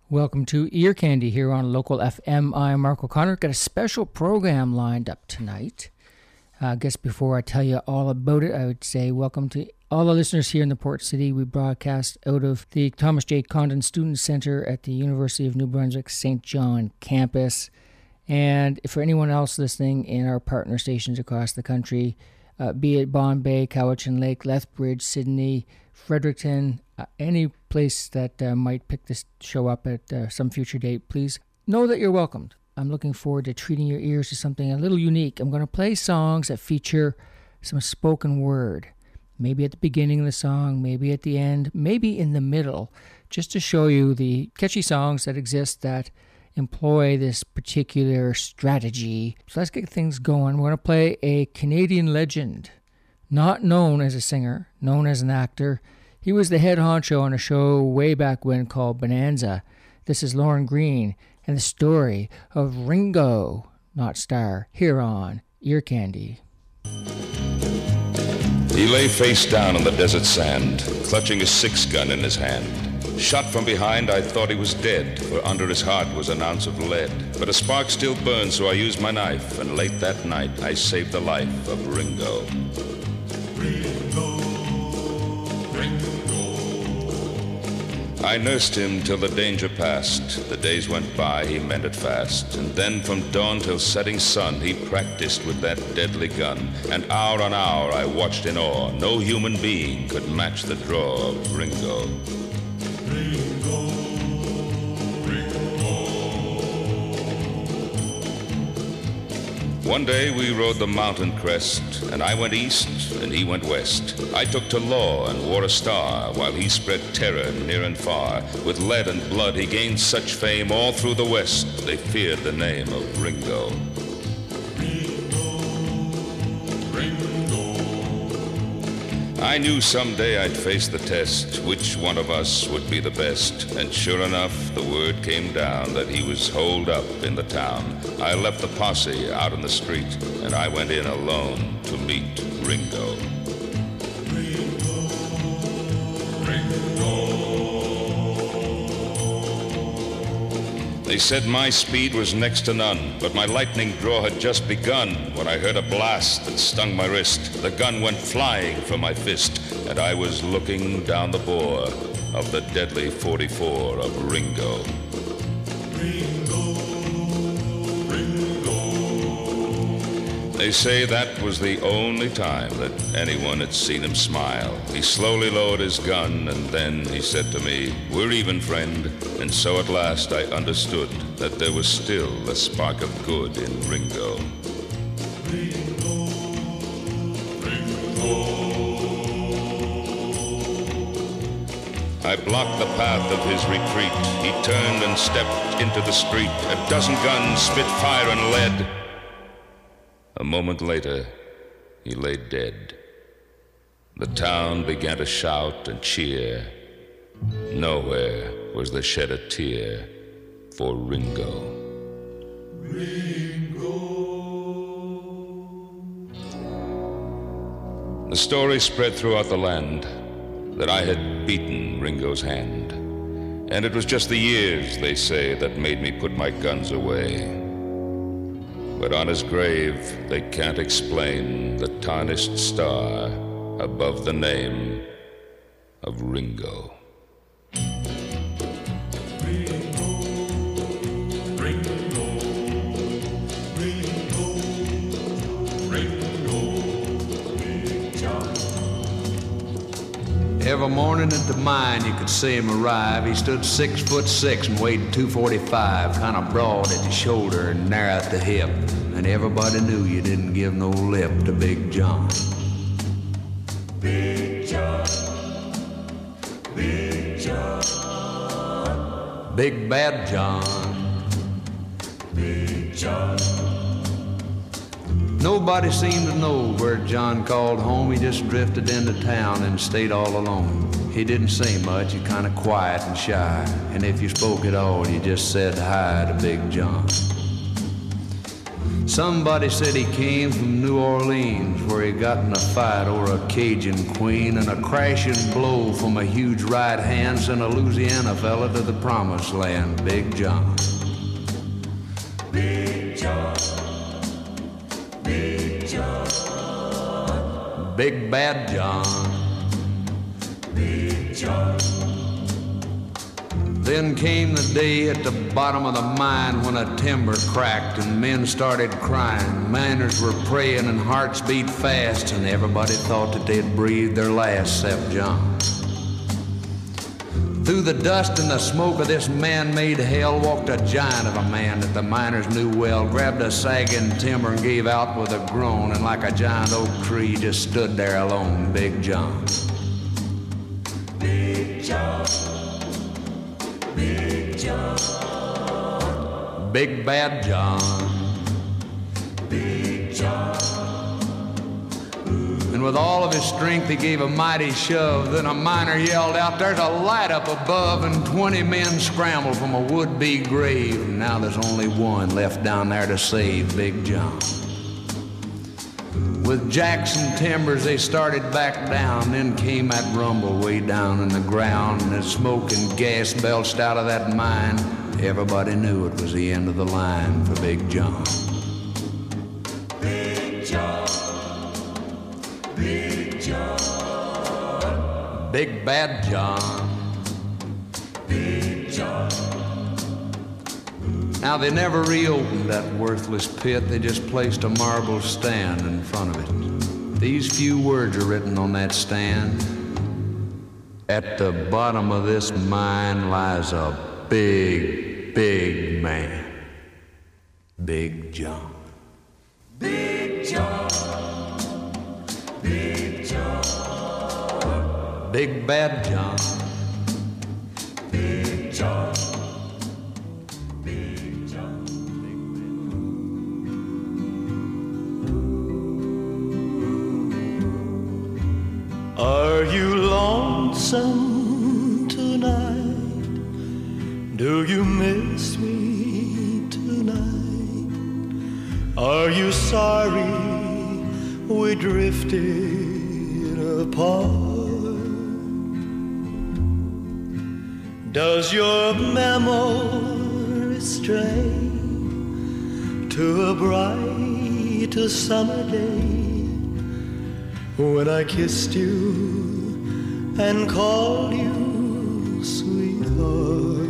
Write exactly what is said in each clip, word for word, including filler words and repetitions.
Welcome to Ear Candy here on Local F M. I'm Mark O'Connor. Got a special program lined up tonight. Uh, I guess before I tell you all about it, I would say welcome to all the listeners here in the Port City. We broadcast out of the Thomas J. Condon Student Center at the University of New Brunswick Saint John campus. And for anyone else listening in our partner stations across the country, uh, be it Bombay, Cowichan Lake, Lethbridge, Sydney, Fredericton, uh, any place that uh, might pick this show up at uh, some future date, please know that you're welcomed. I'm looking forward to treating your ears to something a little unique. I'm going to play songs that feature some spoken word, maybe at the beginning of the song, maybe at the end, maybe in the middle, just to show you the catchy songs that exist that employ this particular strategy. So let's get things going. We're going to play a Canadian legend, not known as a singer, known as an actor. He was the head honcho on a show way back when called Bonanza. This is Lauren Green and the story of Ringo, not Starr, here on Ear Candy. He lay face down on the desert sand, clutching a six-gun in his hand. Shot from behind, I thought he was dead, for under his heart was an ounce of lead. But a spark still burned, so I used my knife, and late that night I saved the life of Ringo. Ringo, Ringo. I nursed him till the danger passed. The days went by, he meant it fast. And then from dawn till setting sun, he practiced with that deadly gun. And hour on hour I watched in awe. No human being could match the draw of Ringo. Ringo, Ringo. One day we rode the mountain crest, and I went east and he went west. I took to law and wore a star, while he spread terror near and far. With lead and blood he gained such fame, all through the west they feared the name of Ringo. I knew someday I'd face the test, which one of us would be the best. And sure enough, the word came down that he was holed up in the town. I left the posse out in the street, and I went in alone to meet Ringo. Ringo, Ringo. They said my speed was next to none, but my lightning draw had just begun when I heard a blast that stung my wrist. The gun went flying from my fist, and I was looking down the bore of the deadly forty-four of Ringo. Ringo, Ringo. They say that was the only time that anyone had seen him smile. He slowly lowered his gun, and then he said to me, "We're even, friend." And so at last I understood that there was still a spark of good in Ringo. Ringo, Ringo. I blocked the path of his retreat. He turned and stepped into the street. A dozen guns spit fire and lead. A moment later, he lay dead. The town began to shout and cheer. Nowhere was there shed a tear for Ringo. Ringo. The story spread throughout the land that I had beaten Ringo's hand. And it was just the years, they say, that made me put my guns away. But on his grave, they can't explain the tarnished star above the name of Ringo. Ringo, Ringo, Ringo, Ringo, Big John. Every morning at the mine you could see him arrive. He stood six foot six and weighed two forty-five, kind of broad at the shoulder and narrow at the hip. And everybody knew you didn't give no lip to Big John. Big John, Big John, Big Bad John, Big John. Nobody seemed to know where John called home. He just drifted into town and stayed all alone. He didn't say much, he kind of quiet and shy. And if you spoke at all, you just said hi to Big John. Somebody said he came from New Orleans, where he got in a fight over a Cajun queen, and a crashing blow from a huge right hand sent a Louisiana fella to the promised land, Big John. Big John, Big John, Big Bad John, Big John. Then came the day at the bottom of the mine when a timber cracked and men started crying. Miners were praying and hearts beat fast, and everybody thought that they'd breathed their last except John. Through the dust and the smoke of this man-made hell walked a giant of a man that the miners knew well, grabbed a sagging timber and gave out with a groan, and like a giant oak tree just stood there alone, Big John. Big John, Big John, Big Bad John, Big John. And with all of his strength he gave a mighty shove. Then a miner yelled out, "There's a light up above," and twenty men scrambled from a would-be grave. And now there's only one left down there to save, Big John. With jacks and timbers they started back down. Then came that rumble way down in the ground, and as smoke and gas belched out of that mine, everybody knew it was the end of the line for Big John. Big John, Big John, Big Bad John, Big John. Now they never reopened that worthless pit, they just placed a marble stand in front of it. These few words are written on that stand: "At the bottom of this mine lies a big, big man, Big John." Big John, Big John, Big Bad John, Big John. Are you lonesome tonight? Do you miss me tonight? Are you sorry we drifted apart? Does your memory stray to a bright summer day when I kissed you and called you sweetheart?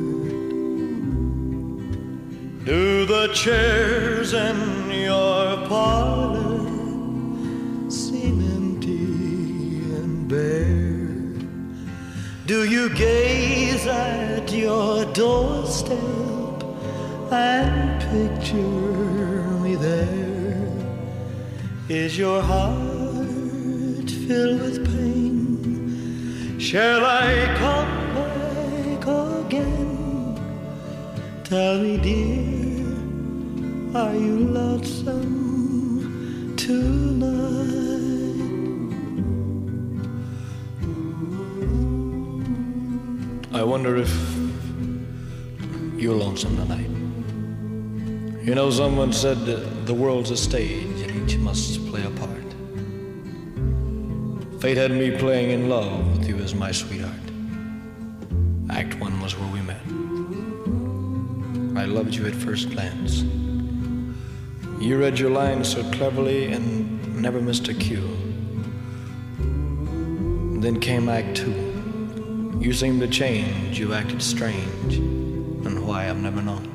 Do the chairs in your parlor seem empty and bare? Do you gaze at your doorstep and picture me there? Is your heart filled with pain? Shall I come back again? Tell me, dear, are you lonesome tonight? I wonder if you're lonesome tonight. You know, someone said that the world's a stage and each must play a part. Fate had me playing in love with you as my sweetheart. Act one was where we met. I loved you at first glance. You read your lines so cleverly and never missed a cue. Then came Act two. You seemed to change, you acted strange, and why I've never known.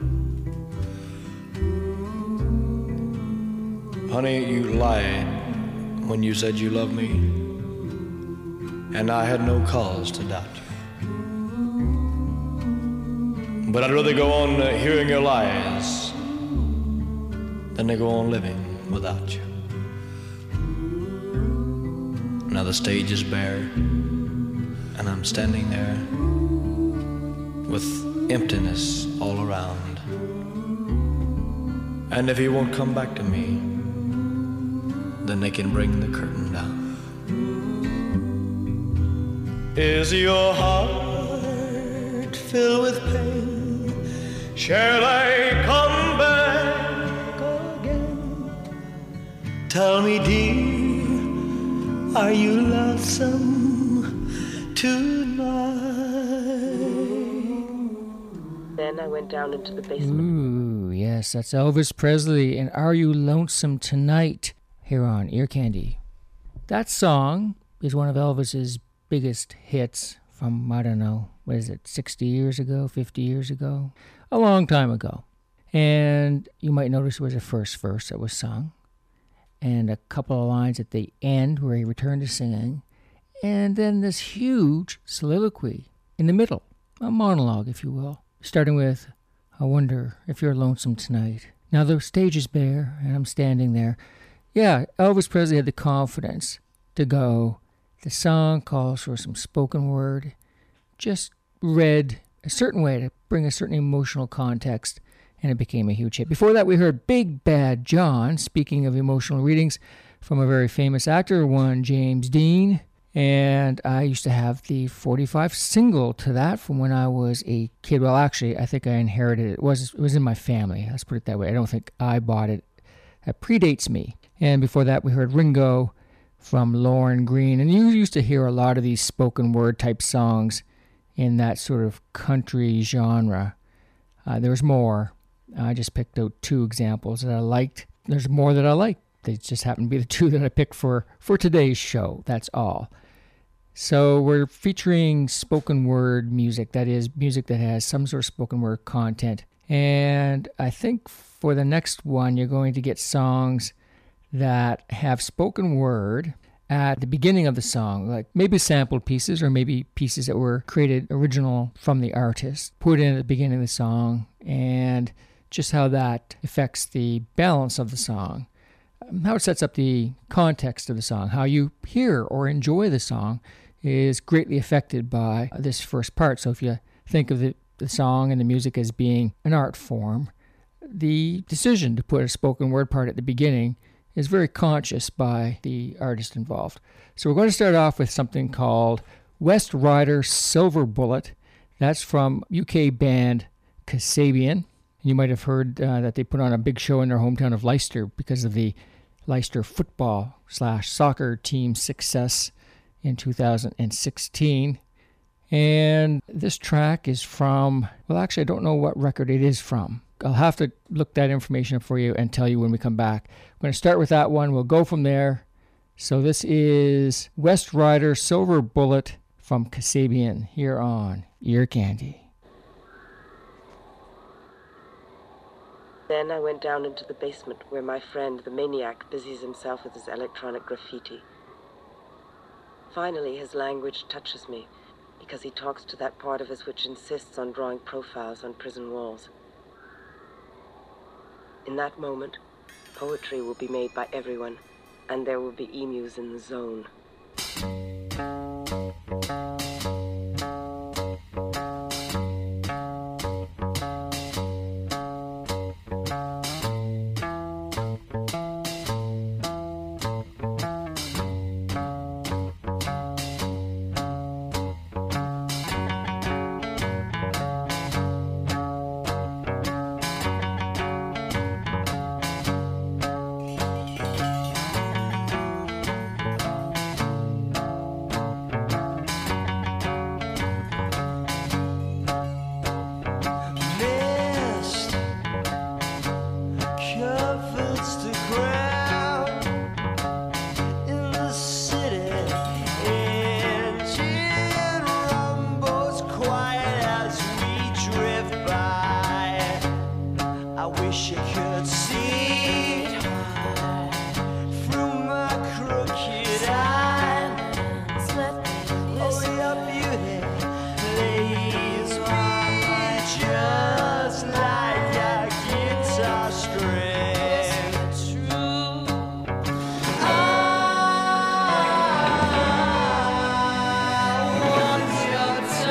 Honey, you lied when you said you loved me, and I had no cause to doubt you. But I'd rather go on uh, hearing your lies than to go on living without you. Now the stage is bare, and I'm standing there with emptiness all around. And if he won't come back to me, then they can bring the curtain down. Is your heart filled with pain? Shall I come back Tell me, dear, are you lonesome tonight? Then I went down into the basement. Ooh, yes, that's Elvis Presley and Are You Lonesome Tonight here on Ear Candy. That song is one of Elvis's biggest hits from, I don't know, what is it, sixty years ago, fifty years ago? A long time ago. And you might notice it was the first verse that was sung, and a couple of lines at the end where he returned to singing, and then this huge soliloquy in the middle, a monologue, if you will, starting with, I wonder if you're lonesome tonight. Now the stage is bare, and I'm standing there. Yeah, Elvis Presley had the confidence to go, the song calls for some spoken word, just read a certain way to bring a certain emotional context, and it became a huge hit. Before that, we heard Big Bad John, speaking of emotional readings, from a very famous actor, one James Dean. And I used to have the forty-five single to that from when I was a kid. Well, actually, I think I inherited it. It was, it was in my family. Let's put it that way. I don't think I bought it. That predates me. And before that, we heard Ringo from Lorne Greene. And you used to hear a lot of these spoken word type songs in that sort of country genre. Uh, there was more. I just picked out two examples that I liked. There's more that I liked. They just happen to be the two that I picked for, for today's show. That's all. So we're featuring spoken word music. That is, music that has some sort of spoken word content. And I think for the next one, you're going to get songs that have spoken word at the beginning of the song, like maybe sampled pieces or maybe pieces that were created original from the artist, put in at the beginning of the song, and just how that affects the balance of the song, how it sets up the context of the song, how you hear or enjoy the song is greatly affected by this first part. So if you think of the, the song and the music as being an art form, the decision to put a spoken word part at the beginning is very conscious by the artist involved. So we're going to start off with something called West Rider Silver Bullet. That's from U K band Kasabian. You might have heard uh, that they put on a big show in their hometown of Leicester because of the Leicester football slash soccer team success in two thousand sixteen. And this track is from, well, actually, I don't know what record it is from. I'll have to look that information up for you and tell you when we come back. I'm going to start with that one. We'll go from there. So this is West Rider Silver Bullet from Kasabian here on Ear Candy. Then I went down into the basement where my friend, the maniac, busies himself with his electronic graffiti. Finally, his language touches me because he talks to that part of us which insists on drawing profiles on prison walls. In that moment, poetry will be made by everyone, and there will be emus in the zone.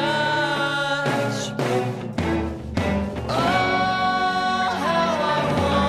Oh, how I want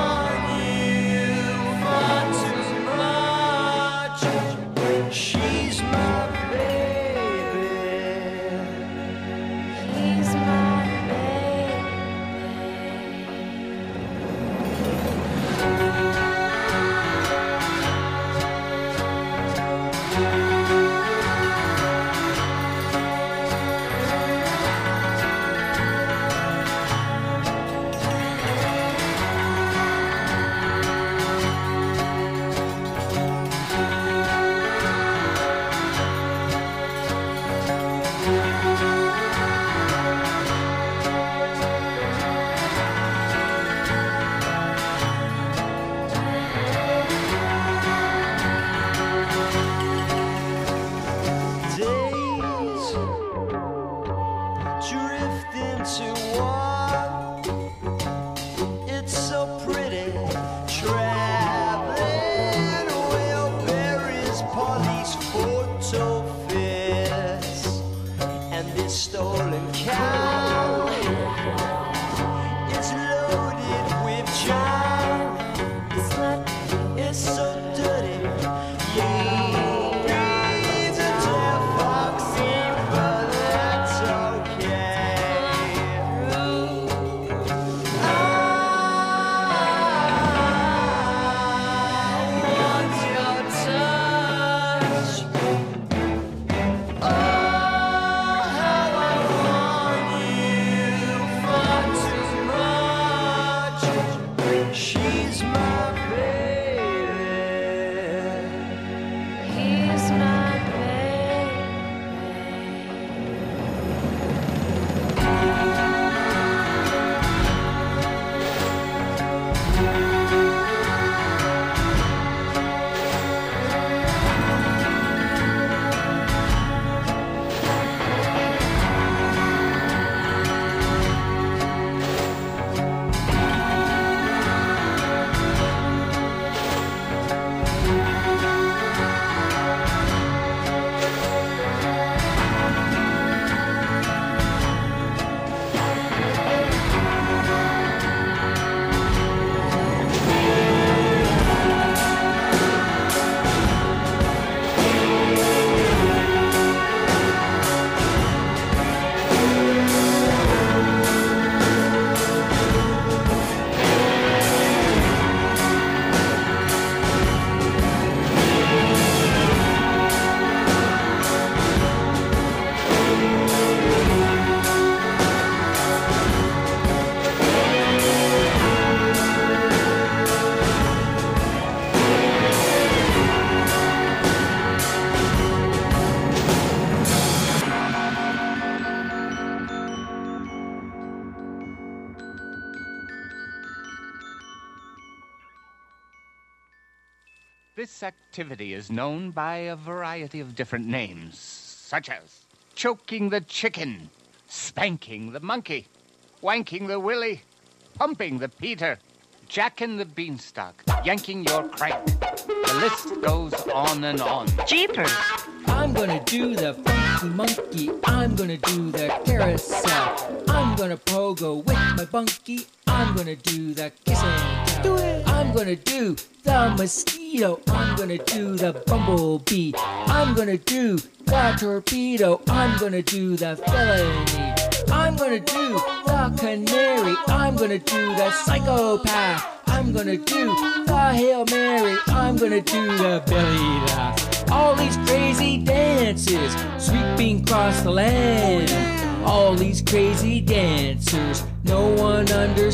one. It's so pretty traveling Wilburys, Polly's photo fits, and this stolen cow is loaded with jam. It's so dirty. He's a deaf foxy, but that's okay. I want your touch. Oh, how I want you far too much. She's my baby. He's my This activity is known by a variety of different names, such as choking the chicken, spanking the monkey, wanking the willy, pumping the Peter, jacking the beanstalk, yanking your crank. The list goes on and on. Jeepers! I'm gonna do the funky monkey. I'm gonna do the carousel. I'm gonna pogo with my bunkie. I'm gonna do the kissing. Do it. I'm gonna do the mosquito. I'm gonna do the bumblebee. I'm gonna do the torpedo. I'm gonna do the felony. I'm gonna do the canary. I'm gonna do the psychopath. I'm gonna do the Hail Mary. I'm gonna do the belly laugh. All these crazy dances sweeping across the land. All these crazy dancers no one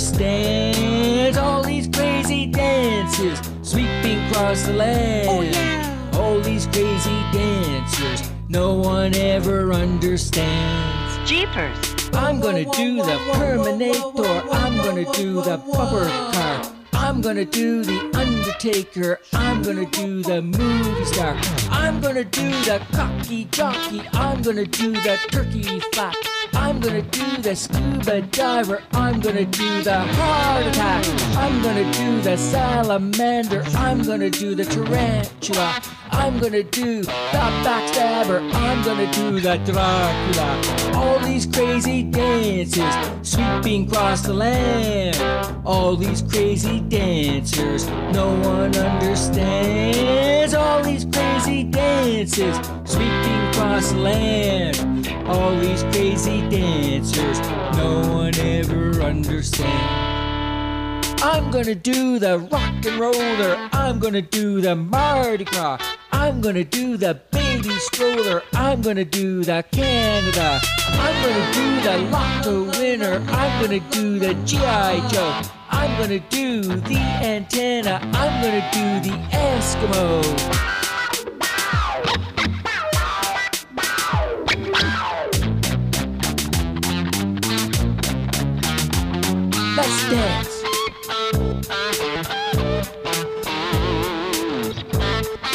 understands. All these crazy dances sweeping across the land. Oh, yeah. All these crazy dancers no one ever understands. Jeepers! I'm gonna do the Terminator. I'm gonna do the bumper car. I'm gonna do the Undertaker. I'm gonna do the movie star. I'm gonna do the cocky jockey. I'm gonna do the turkey flap. I'm gonna do the scuba diver. I'm gonna do the heart attack. I'm gonna do the salamander. I'm gonna do the tarantula. I'm gonna do the backstabber. I'm gonna do the Dracula. All these crazy dances sweeping across the land. All these crazy dancers no one understands. All these crazy dances sweeping across the land. All these crazy dancers no one ever understands. I'm gonna do the rock and roller. I'm gonna do the Mardi Gras. I'm gonna do the baby stroller. I'm gonna do the Canada. I'm gonna do the lotto winner. I'm gonna do the G I Joe. I'm gonna do the antenna. I'm gonna do the Eskimo. Let's dance.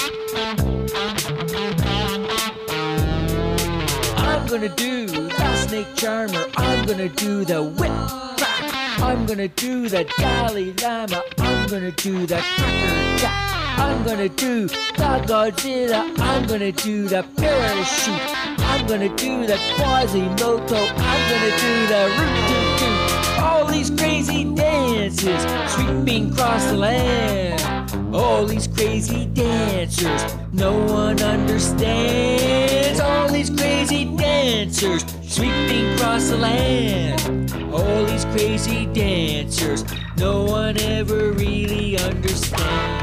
I'm gonna do the snake charmer. I'm gonna do the whip crack. I'm gonna do the Dalai Lama. I'm gonna do the cracker jack. I'm gonna do the Godzilla. I'm gonna do the parachute. I'm gonna do the Quasimodo. I'm gonna do the root-toot-toot. All these crazy dances sweeping across the land. All these crazy dancers no one understands. All these crazy dancers sweeping across the land. All these crazy dancers no one ever really understands.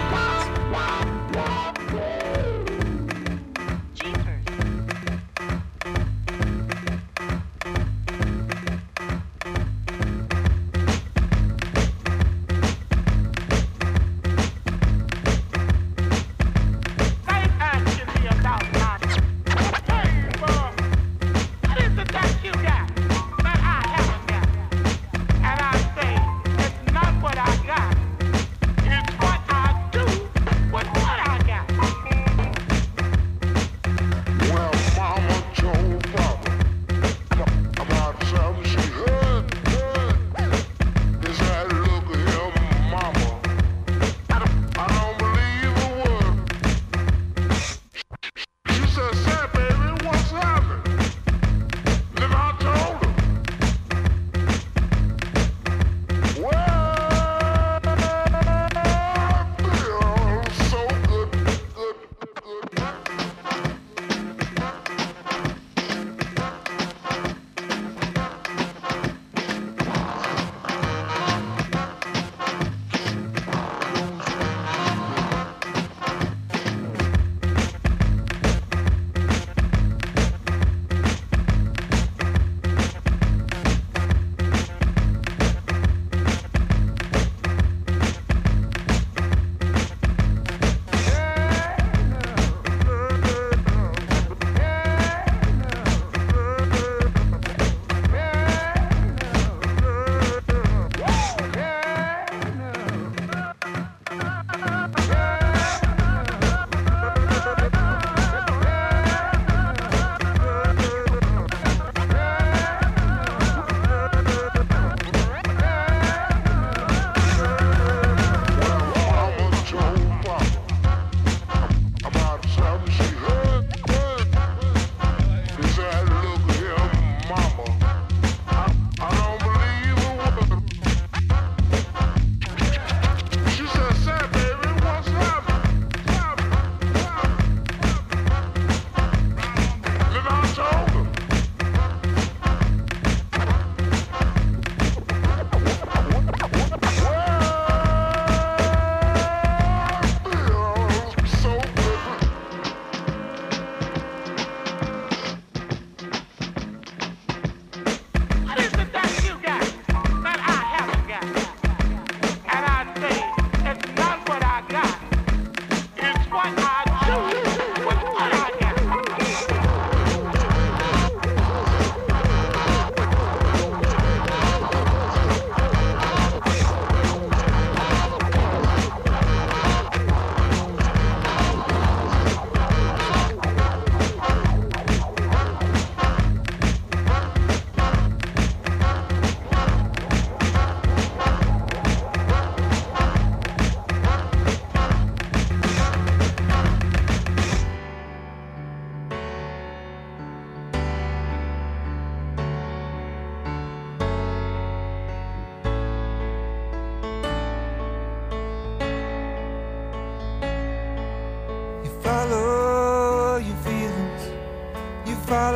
follow your feelings, you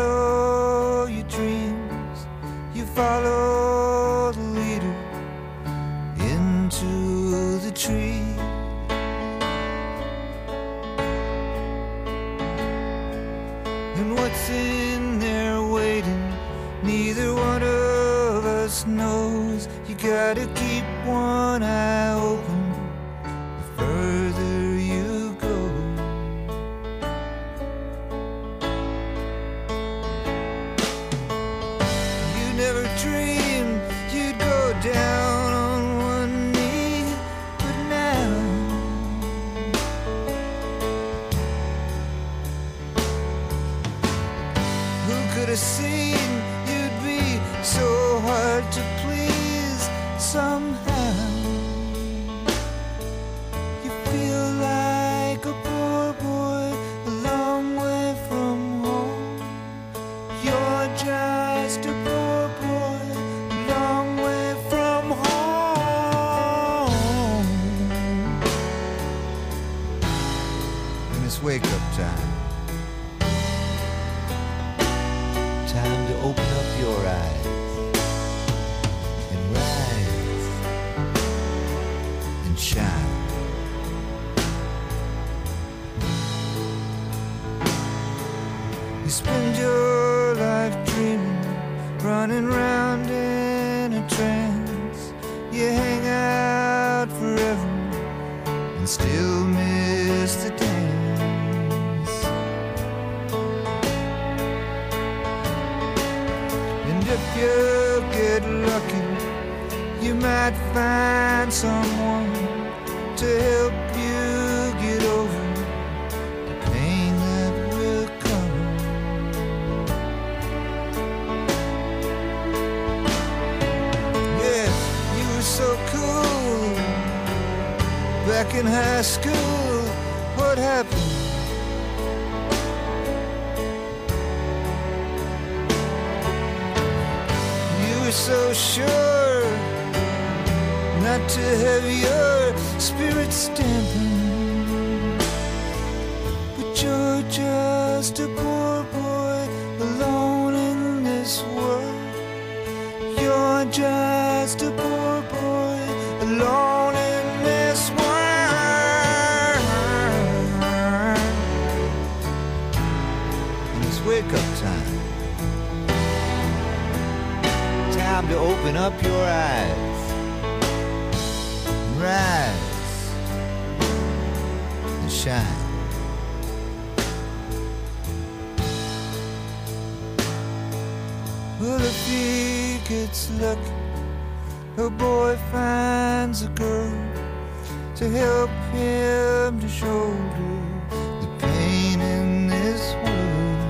follow your dreams, you follow the leader into the tree. And what's in there waiting, neither one of us knows. You gotta keep one eye open the further you go. You never dreamed you'd go down on one knee, but now who could have seen you'd be spend your life dreaming, running round in a trance. You hang out forever and still miss the dance. And if you get lucky, you might find someone to help you get over the pain that will come. Yeah, you were so cool back in high school. What happened? You were so sure not to have your spirit stamping, but you're just a poor boy alone in this world. You're just a poor boy alone in this world. And it's wake up time. Time to open up your eyes. Rise and shine. Well, if he gets lucky, a boy finds a girl to help him to shoulder the pain in this world.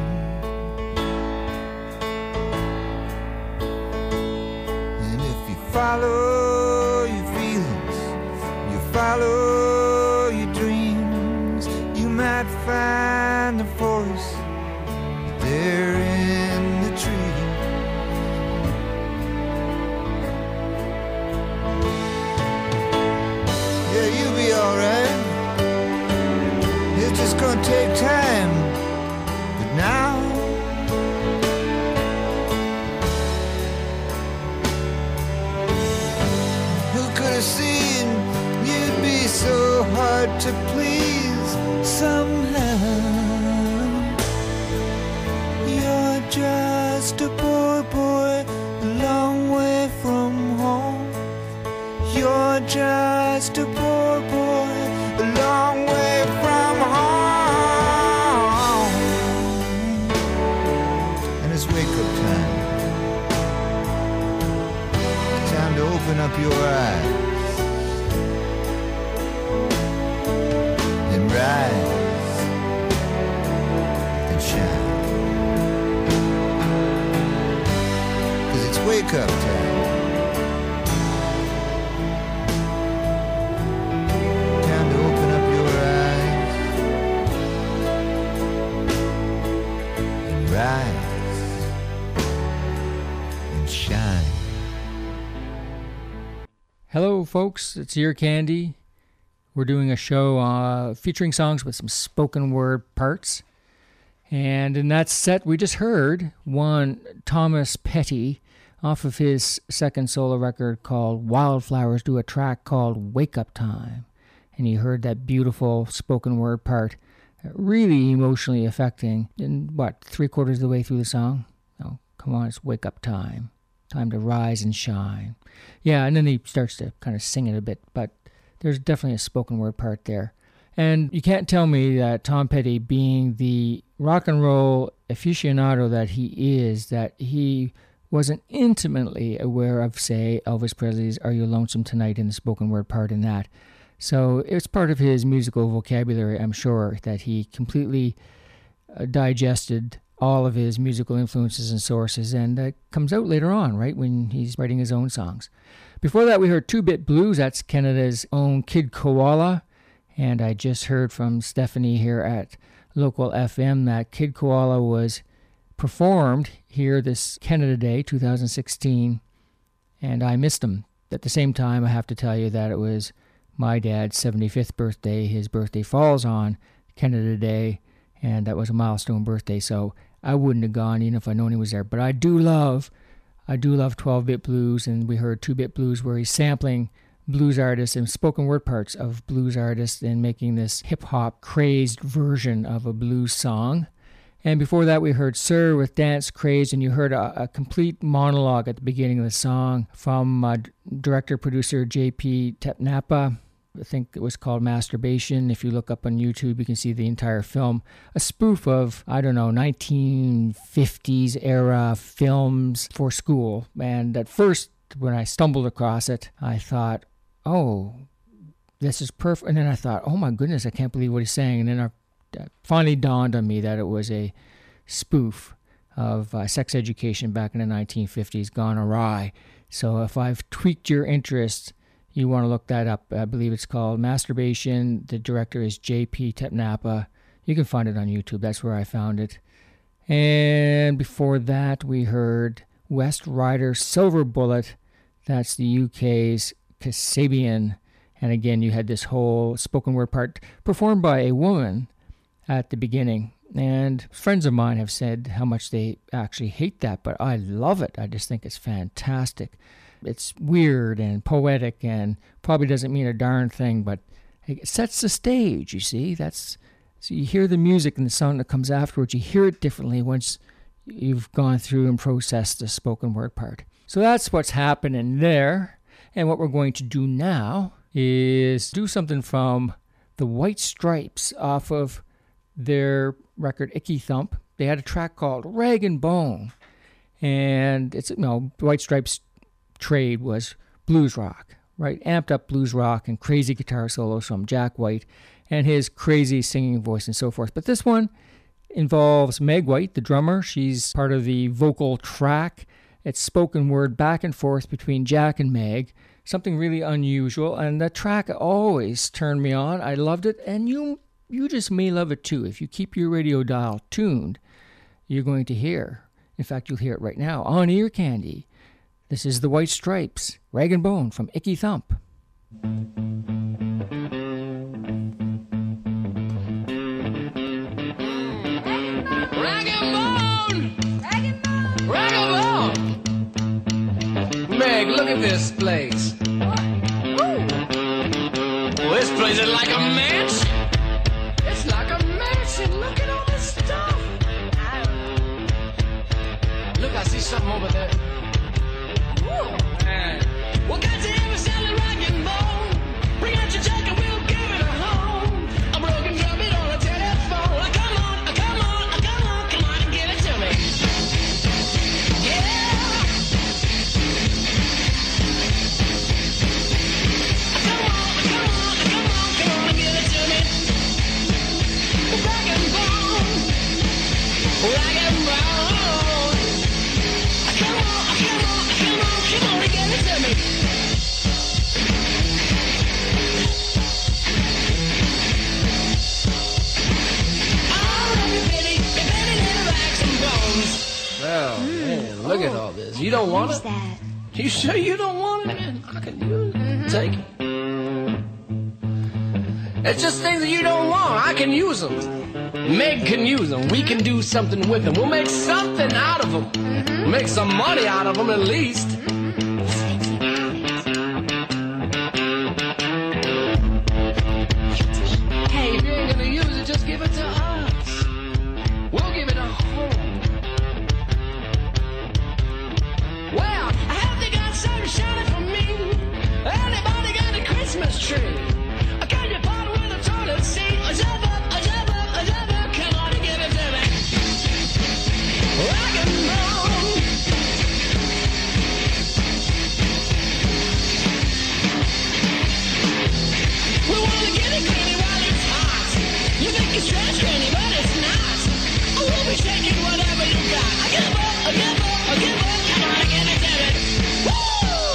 And if you follow your feelings, you follow your dreams, you might find the forest there in the tree. Yeah, you'll be alright. It's just gonna take time. But now who could have seen you'd be so hard to please somehow? You're just a poor boy a long way from home. You're just a poor boy a long way from home. And it's wake up time. Time to open up your eyes and rise and shine. 'Cause it's wake up time. Time to open up your eyes and rise and shine. Hello, folks. It's Ear Candy. We're doing a show uh, featuring songs with some spoken word parts. And in that set, we just heard one Thomas Petty off of his second solo record called Wildflowers, do a track called Wake Up Time. And you heard that beautiful spoken word part, really emotionally affecting. And what, three quarters of the way through the song? Oh, come on, it's wake up time. Time to rise and shine. Yeah, and then he starts to kind of sing it a bit, but there's definitely a spoken word part there. And you can't tell me that Tom Petty, being the rock and roll aficionado that he is, that he wasn't intimately aware of, say, Elvis Presley's Are You Lonesome Tonight in the spoken word part in that. So it's part of his musical vocabulary, I'm sure, that he completely uh, digested all of his musical influences and sources, and that comes out later on, right, when he's writing his own songs. Before that, we heard Two Bit Blues. That's Canada's own Kid Koala. And I just heard from Stephanie here at Local F M that Kid Koala was performed here this Canada Day, two thousand sixteen, and I missed him. At the same time, I have to tell you that it was my dad's seventy-fifth birthday. His birthday falls on Canada Day, and that was a milestone birthday, so I wouldn't have gone even if I known he was there. But I do love, I do love twelve-bit blues, and we heard two-bit blues where he's sampling blues artists and spoken word parts of blues artists and making this hip-hop crazed version of a blues song. And before that, we heard Sir with Dance Craze, and you heard a, a complete monologue at the beginning of the song from uh, director-producer J P Tepnapa. I think it was called Masturbation. If you look up on YouTube, you can see the entire film. A spoof of, I don't know, nineteen fifties era films for school. And at first, when I stumbled across it, I thought, oh, this is perfect. And then I thought, oh my goodness, I can't believe what he's saying. And then it finally dawned on me that it was a spoof of uh, sex education back in the nineteen fifties gone awry. So if I've tweaked your interest, you want to look that up. I believe it's called Masturbation. The director is J P Tepnapa. You can find it on YouTube. That's where I found it. And before that, we heard West Rider Silver Bullet. That's the U K's Kasabian. And again, you had this whole spoken word part performed by a woman at the beginning. And friends of mine have said how much they actually hate that, but I love it. I just think it's fantastic. It's weird and poetic and probably doesn't mean a darn thing, but it sets the stage, you see. That's so you hear the music and the song that comes afterwards. You hear it differently once you've gone through and processed the spoken word part. So that's what's happening there. And what we're going to do now is do something from the White Stripes off of their record Icky Thump. They had a track called Rag and Bone. And it's, you know, the White Stripes trade was blues rock, right? Amped up blues rock and crazy guitar solos from Jack White and his crazy singing voice and so forth. But this one involves Meg White, the drummer. She's part of the vocal track. It's spoken word back and forth between Jack and Meg, something really unusual. And the track always turned me on. I loved it. And you, you just may love it too. If you keep your radio dial tuned, you're going to hear, in fact, you'll hear it right now on Ear Candy. This is the White Stripes, Rag and Bone from Icky Thump. Rag and bone! Rag and bone! Rag and bone! Meg, look at this place. Ooh. Well, this place is like a mansion. It's like a mansion. Look at all this stuff. Look, I see something over there. Well, got to have a solid rock and bone. Bring out your jack and we'll give it a home. A broken trumpet on a telephone. Oh, come on, oh, come on, oh, come on, come on and give it to me. Yeah. Oh, come on, oh, come on, oh, come on, come on and give it to me. Rock and bone, rock and bone. Oh, come on, oh, come on, oh, come on, come on and give it to me. Well, man, look at all this. You don't want it? That? You sure you don't want it? I can use it. Take it. It's just things that you don't want. I can use them. Meg can use them. We can do something with them. We'll make something out of them. Mm-hmm. Make some money out of them at least. Hey, if you ain't gonna use it, just give it to us. We'll give it a home. Well, I hope they got something shining for me. Anybody got a Christmas tree? I got your pot with a toilet seat. A jump up, a jump up, a jump up. Come on and give it to me. Rock and roll. We wanna get it, granny, while it's hot. You think it's trash, granny, but it's not. Oh, we'll be shaking whatever you got. I give up, I give up, I give up. Come on and give it to me. Woo!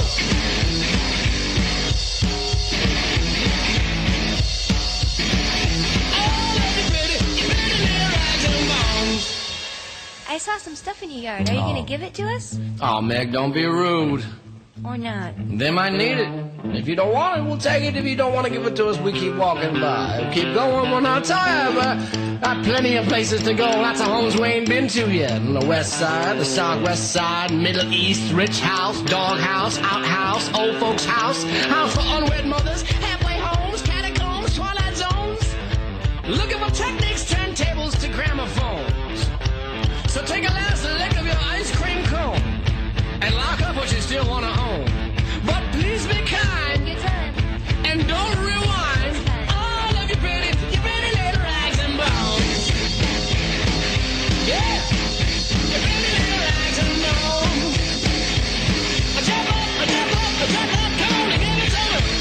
Oh, lady pretty, you pretty little rags and bones. I saw some stuff in your yard. Are you Oh. going to give it to us? Oh, Meg, don't be rude. Or not? They might need it. If you don't want it, we'll take it. If you don't want to give it to us, we keep walking by. We'll keep going, we're not tired, but got plenty of places to go. Lots of homes we ain't been to yet. On the west side, the southwest side, Middle East, rich house, dog house, outhouse, old folks house, house for unwed mothers, halfway homes, catacombs, twilight zones. Looking for techniques, turntables to gramophones. So take a last lick of your ice cream cone and lock up what you still want to own. But please be kind and don't rewind all of your pretty, your pretty little rags and bones. Yeah, your pretty little rags and bones. Jump up, jump up, jump up, come on and give it to me.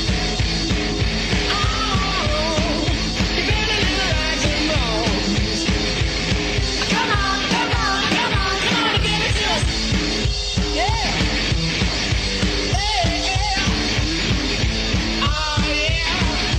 Oh, your pretty little rags and bones. Come on, come on, come on, come on and give it to us. Yeah. Yeah, yeah. Oh, yeah.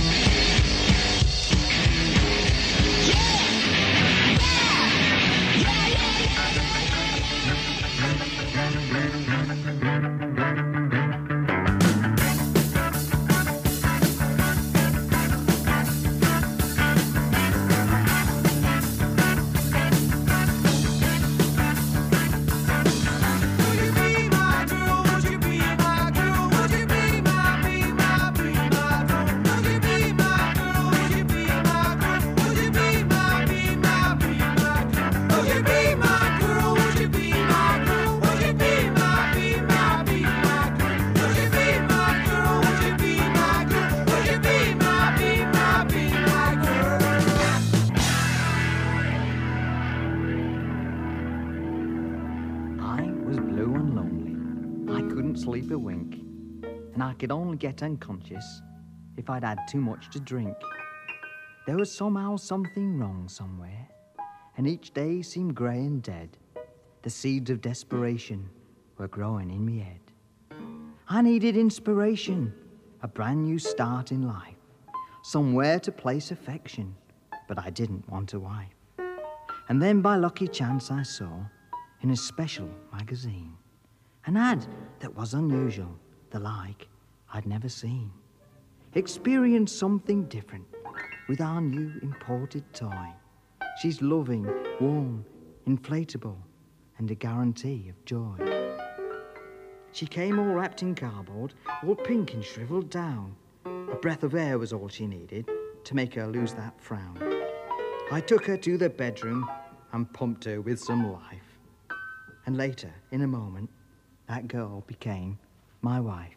I was blue and lonely. I couldn't sleep a wink, and I could only get unconscious if I'd had too much to drink. There was somehow something wrong somewhere, and each day seemed grey and dead. The seeds of desperation were growing in me head. I needed inspiration, a brand new start in life, somewhere to place affection, but I didn't want a wife. And then by lucky chance I saw, in a special magazine, an ad that was unusual, the like I'd never seen. Experience something different with our new imported toy. She's loving, warm, inflatable, and a guarantee of joy. She came all wrapped in cardboard, all pink and shriveled down. A breath of air was all she needed to make her lose that frown. I took her to the bedroom and pumped her with some life. And later, in a moment, that girl became my wife.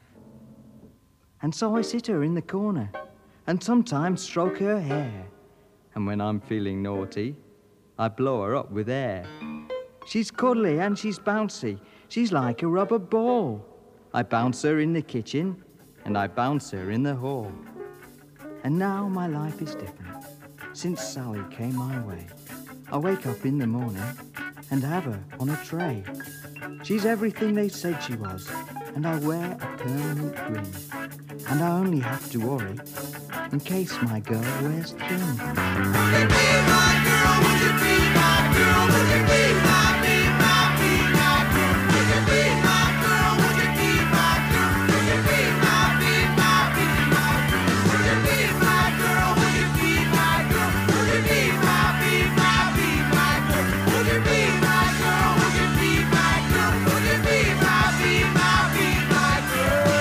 And so I sit her in the corner and sometimes stroke her hair. And when I'm feeling naughty, I blow her up with air. She's cuddly and she's bouncy. She's like a rubber ball. I bounce her in the kitchen and I bounce her in the hall. And now my life is different since Sally came my way. I wake up in the morning and have her on a tray. She's everything they said she was, and I wear a permanent grin. And I only have to worry in case my girl wears thin. Would you be my girl? Would you be my girl? Would you be my, be my, be my girl? Would you be my girl? Would you be my girl? Would you be my, be my, be my girl? Would you be my girl? Would you be my girl? Would you be my, be my, be my girl? Would you be my girl? Would you be my girl? Would you be my, be my, be my girl?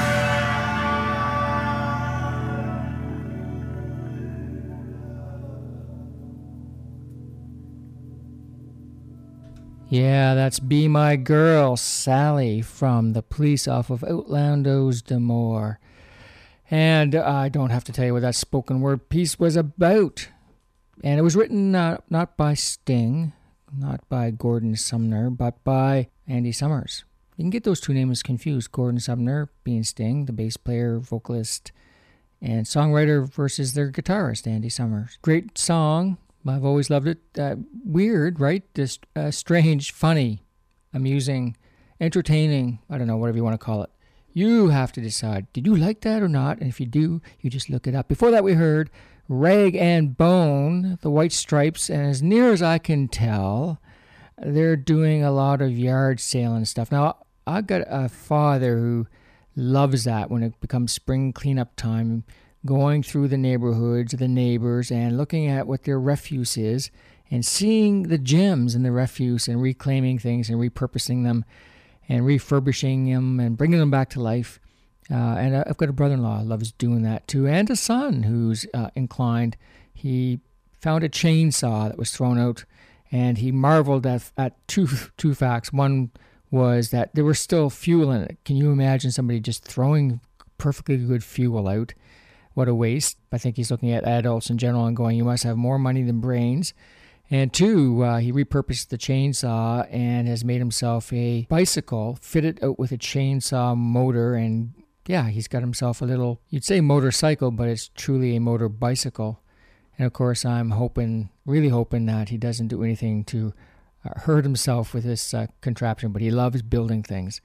Yeah, that's Be My Girl, Sally from The Police off of Outlandos D'Amour. And I don't have to tell you what that spoken word piece was about. And it was written uh, not by Sting, not by Gordon Sumner, but by Andy Summers. You can get those two names confused. Gordon Sumner being Sting, the bass player, vocalist, and songwriter versus their guitarist, Andy Summers. Great song. I've always loved it. Uh, weird, right? Just uh, strange, funny, amusing, entertaining. I don't know, whatever you want to call it. You have to decide, did you like that or not? And if you do, you just look it up. Before that, we heard Rag and Bone, the White Stripes. And as near as I can tell, they're doing a lot of yard sale and stuff. Now, I've got a father who loves that when it becomes spring cleanup time, going through the neighborhoods, the neighbors, and looking at what their refuse is and seeing the gems in the refuse and reclaiming things and repurposing them and refurbishing them and bringing them back to life. Uh, and I've got a brother-in-law who loves doing that too, and a son who's uh, inclined. He found a chainsaw that was thrown out and he marveled at, at two two facts. One was that there was still fuel in it. Can you imagine somebody just throwing perfectly good fuel out? What a waste. I think he's looking at adults in general and going, you must have more money than brains. And two, uh, he repurposed the chainsaw and has made himself a bicycle, fitted out with a chainsaw motor. And yeah, he's got himself a little, you'd say motorcycle, but it's truly a motor bicycle. And of course, I'm hoping, really hoping that he doesn't do anything to uh, hurt himself with this uh, contraption, but he loves building things.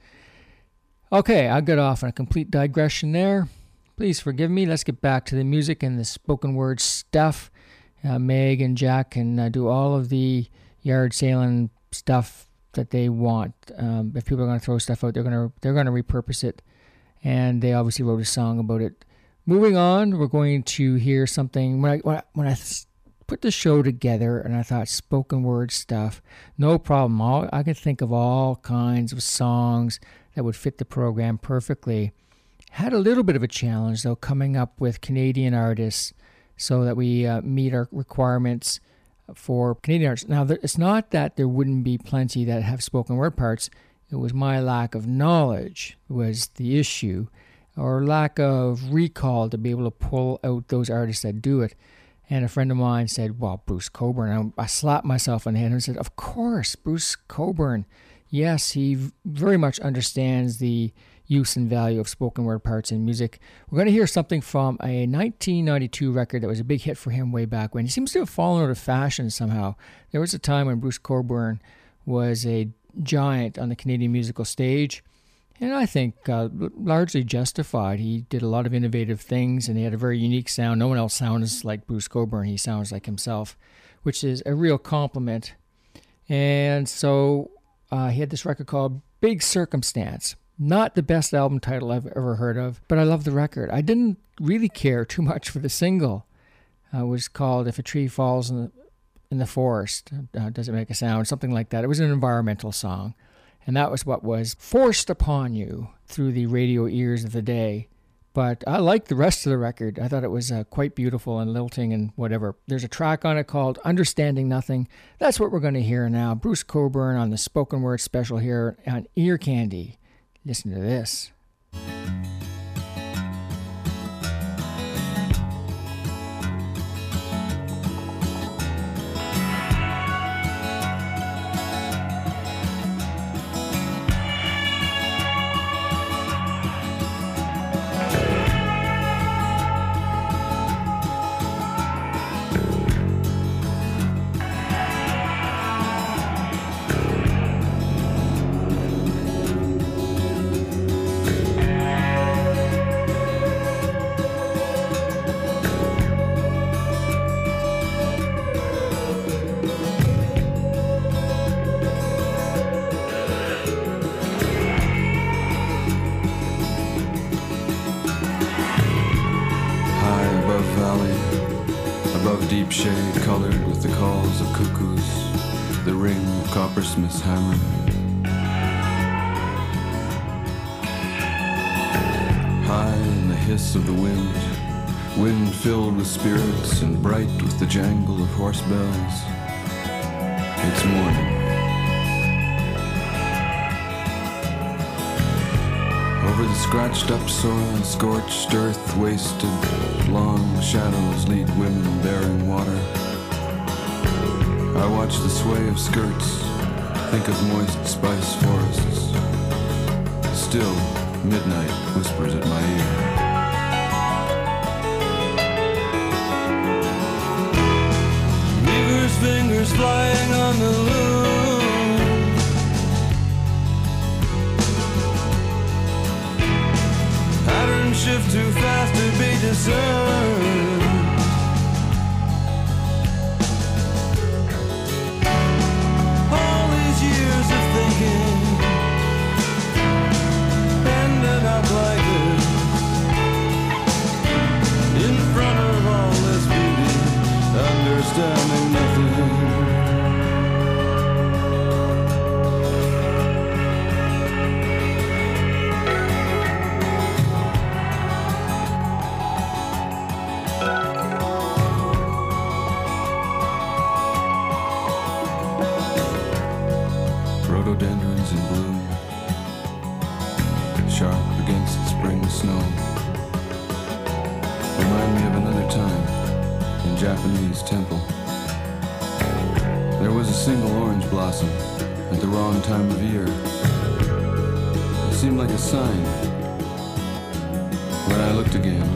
Okay, I got off on a complete digression there. Please forgive me. Let's get back to the music and the spoken word stuff. Uh, Meg and Jack can uh, do all of the yard sailing stuff that they want. Um, if people are going to throw stuff out, they're going to they're going to repurpose it, and they obviously wrote a song about it. Moving on, we're going to hear something. When I when I, when I put the show together, and I thought spoken word stuff, no problem. All, I could think of all kinds of songs that would fit the program perfectly. Had a little bit of a challenge though, coming up with Canadian artists, so that we uh, meet our requirements for Canadian artists. Now, there, it's not that there wouldn't be plenty that have spoken word parts. It was my lack of knowledge was the issue, or lack of recall to be able to pull out those artists that do it. And a friend of mine said, well, Bruce Cockburn. I, I slapped myself on the head and said, of course, Bruce Cockburn. Yes, he v- very much understands the use and value of spoken word parts in music. We're going to hear something from a nineteen ninety-two record that was a big hit for him way back when. He seems to have fallen out of fashion somehow. There was a time when Bruce Cockburn was a giant on the Canadian musical stage, and I think uh, largely justified. He did a lot of innovative things, and he had a very unique sound. No one else sounds like Bruce Cockburn. He sounds like himself, which is a real compliment. And so uh, he had this record called Big Circumstance. Not the best album title I've ever heard of, but I love the record. I didn't really care too much for the single. Uh, it was called If a Tree Falls in the, in the Forest. Uh, does it make a sound? Something like that. It was an environmental song. And that was what was forced upon you through the radio ears of the day. But I liked the rest of the record. I thought it was uh, quite beautiful and lilting and whatever. There's a track on it called Understanding Nothing. That's what we're going to hear now. Bruce Cockburn on the spoken word special here on Ear Candy. Listen to this. Shade colored with the calls of cuckoos, the ring of coppersmith's hammer. High in the hiss of the wind, wind filled with spirits and bright with the jangle of horse bells. It's morning. Over the scratched up soil, scorched earth wasted, long shadows lead women bearing water. I watch the sway of skirts, think of moist spice forests. Still, midnight whispers at my ear. Weaver's fingers flying on the loom. Patterns shift too fast to be discerned. All these years of thinking ended up like this. In front of all this beauty, understanding nothing. Japanese temple. There was a single orange blossom at the wrong time of year. It seemed like a sign. When I looked again,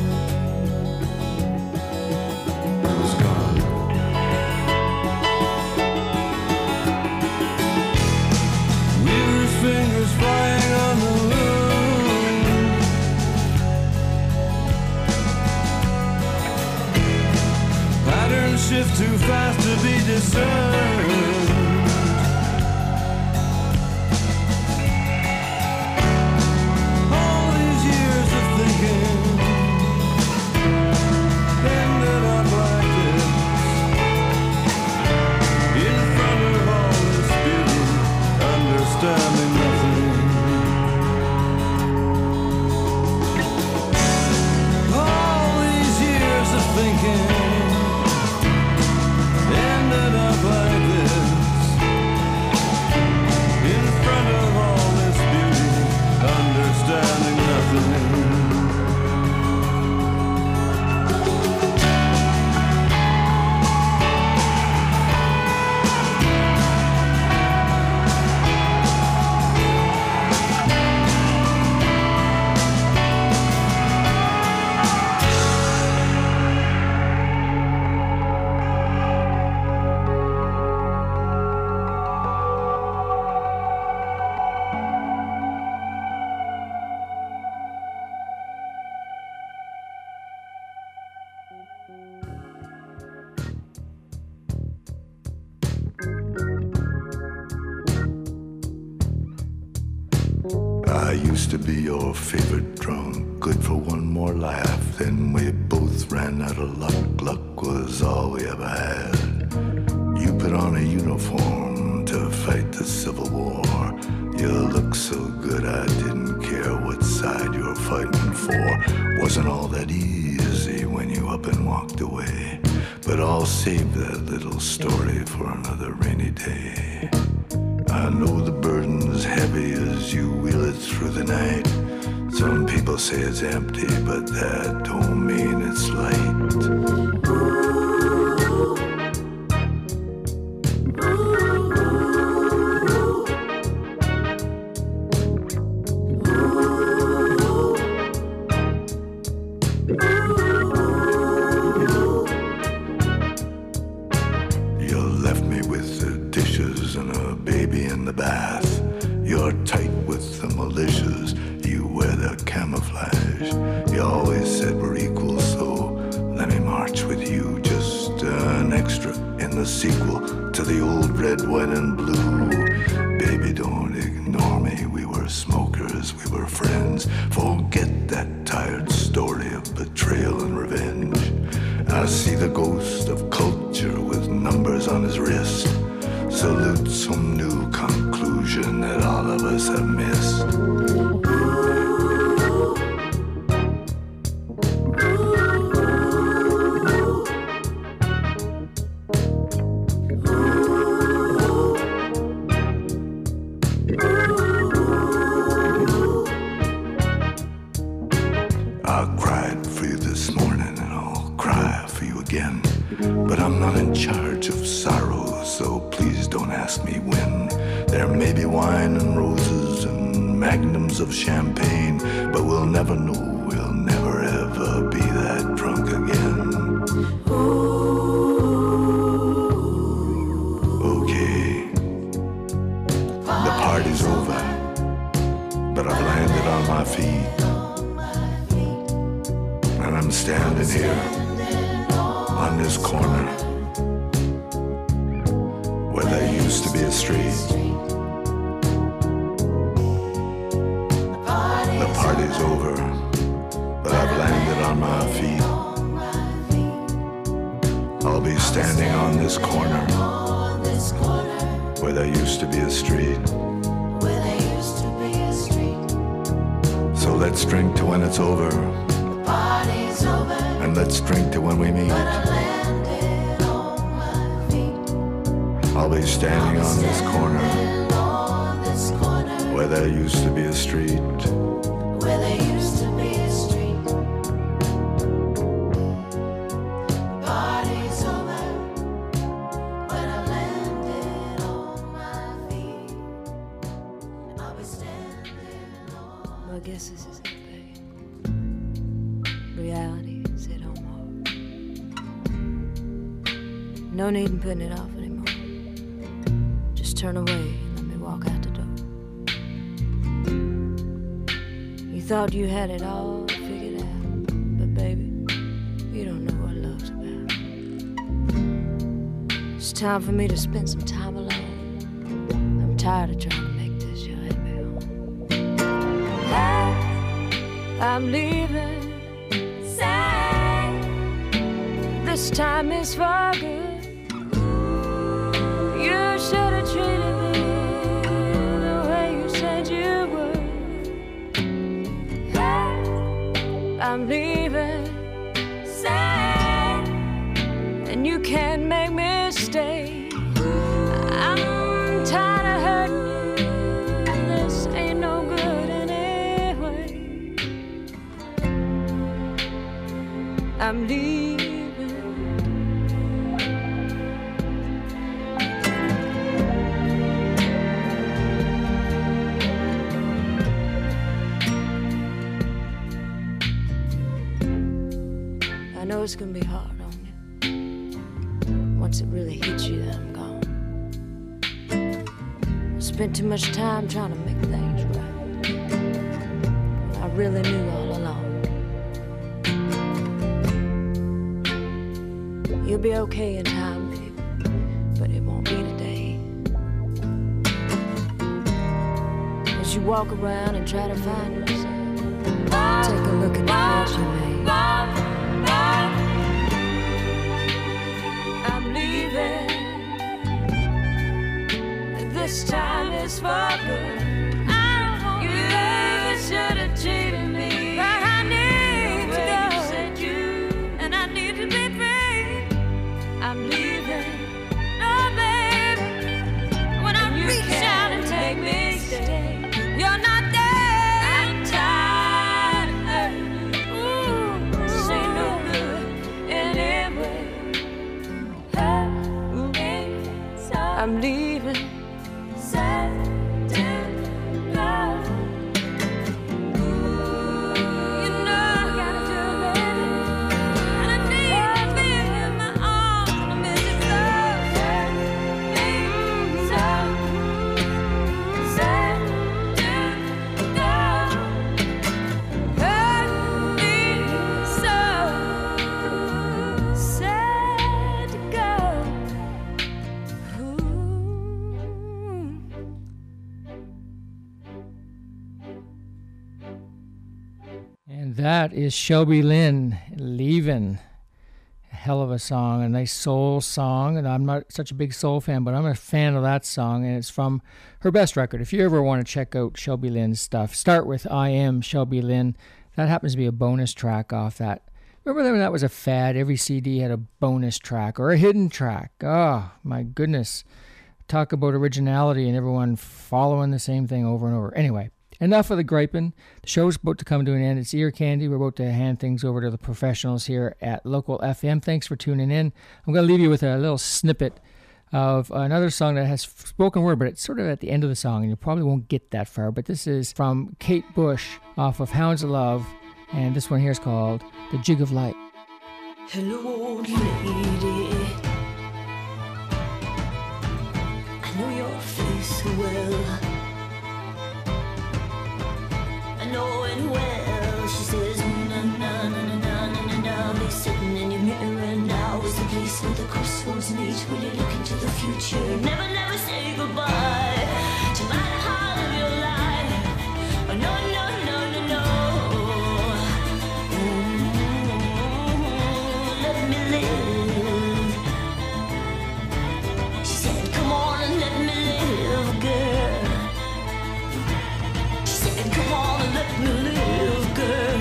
it was gone. Weaver's fingers flying on the loom. Patterns shift too fast to be discerned. All these years of thinking ended up like this, in front of all this beauty, understanding nothing. All these years of thinking ended up like this, in front of all this beauty, understanding nothing. I used to be your favorite drunk, good for one more laugh. Then we both ran out of luck. Luck was all we ever had. You put on a uniform to fight the Civil War. You looked so good I didn't care what side you were fighting for. Wasn't all that easy when you up and walked away. But I'll save that little story for another rainy day. I know the burden's heavy as you wheel it through the night. Some people say it's empty, but that don't mean it's light. You left me with the dishes and a baby in the bath. You're tight with the militias, you wear the camouflage. You always said we're equal, so let me march with you. Just an extra in the sequel to the old red, white, and blue. Baby, don't ignore me, we were smokers, we were friends. Forget that tired story of betrayal and revenge. I see the ghost of culture with numbers on his wrist. Salute some new conclusion that all of us have missed. I cried for you this morning and I'll cry for you again. But I'm not in charge of sorrow, so please don't ask me when. There may be wine and roses and magnums of champagne, but we'll never know, we'll never ever be that drunk again. Okay, the party's over, but I've landed on my feet. And I'm standing here on this corner where there used to be a street. The party's over, but I've landed on my feet. I'll be standing on this corner where there used to be a street. So let's drink to when it's over. And let's drink to when we meet. I'll be standing on this corner where there used to be a street. Where there used to be a street. Party reality has hit home hard. No need in putting it off anymore. Just turn away and let me walk out the door. You thought you had it all figured out, but baby, you don't know what love's about. It's time for me to spend some time alone. I'm tired of trying to make this your happy home. I, I'm leaving. Say, this time is for good. You should have treated me the way you said you would. I'm leaving, sad, and you can't make me stay. I'm tired of hurting you. This ain't no good anyway. I'm leaving. I know it's gonna be hard on you. Once it really hits you, then I'm gone. I spent too much time trying to make things right, when I really knew all along. You'll be okay in time, baby, but it won't be today. As you walk around and try to find yourself, take a look at the house you made. This time is for good. I don't want you ever should have cheated me, but I need to go. You said you, and I need to be free. I'm leaving, no baby. When I you reach out and take me, stay. You're not there. I'm tired of hurting you. Ooh, this ain't no good anyway. I'm leaving. That is Shelby Lynne, Leavin'. A hell of a song, a nice soul song. And I'm not such a big soul fan, but I'm a fan of that song. And it's from her best record. If you ever want to check out Shelby Lynne's stuff, start with I Am Shelby Lynne. That happens to be a bonus track off that. Remember when that was a fad? Every C D had a bonus track or a hidden track. Oh, my goodness. Talk about originality and everyone following the same thing over and over. Anyway. Enough of the griping. The show's about to come to an end. It's ear candy. We're about to hand things over to the professionals here at Local F M. Thanks for tuning in. I'm going to leave you with a little snippet of another song that has spoken word, but it's sort of at the end of the song, and you probably won't get that far. But this is from Kate Bush off of Hounds of Love, and this one here is called The Jig of Light. Hello, old lady. I know your face well. Knowing well, she says, na na na na na na na na. Be sitting in your mirror now is the place where the crossroads meet. When you look into the future, never, never say goodbye to my part of your life. Oh, no, no, no, no, no. Mm-hmm. Let me live. She said, come on and let me live, girl. She said, come on. Let me live, girl.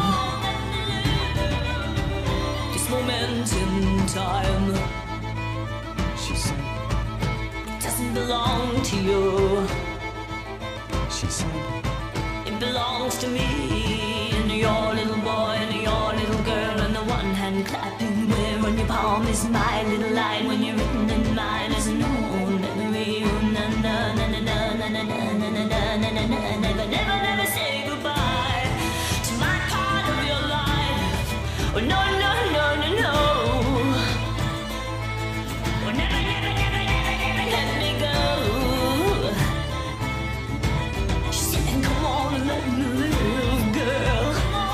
This moment in time, she said, it doesn't belong to you. She said, it belongs to me and your little boy and your little girl. And the one hand clapping where on your palm is my little line. When you're written in mine is an old memory. Na na na na na na na na na na na na na. Never, never, never say goodbye to my part of your life. Oh, no, no, no, no, no. Oh, never, never, never, never, never let me go. She said, come on and let me live, girl.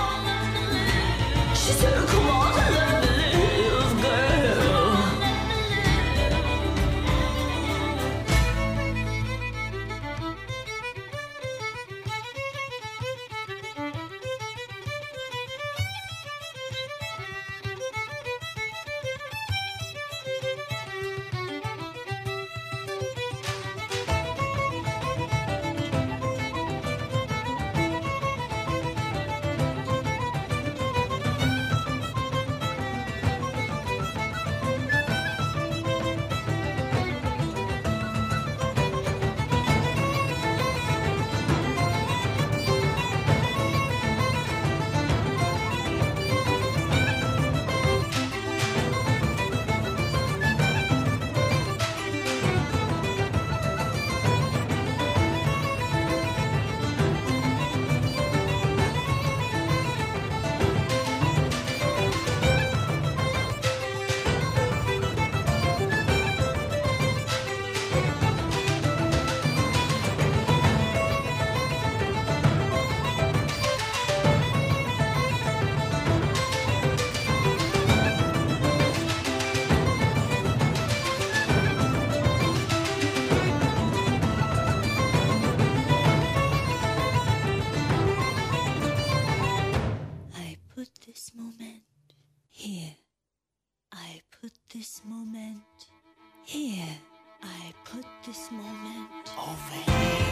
She said, come on and let me live, girl. This moment here. I put this moment here. I put this moment over here.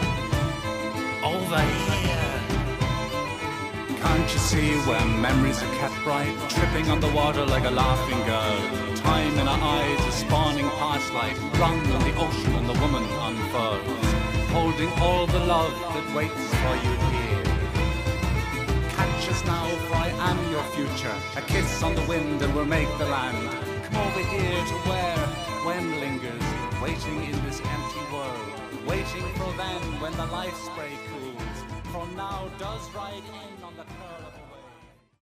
Over here. Can't you see where memories are kept bright, tripping on the water like a laughing girl? Time in our eyes is spawning past light, run on the ocean and the woman unfurls, holding all the love that waits for you here. Catch us now, for I am your future. A kiss on the wind and we'll make the land. Come over here to where, when lingers, waiting in this empty world, waiting for then when the life spray cools. For now does ride in on the curl of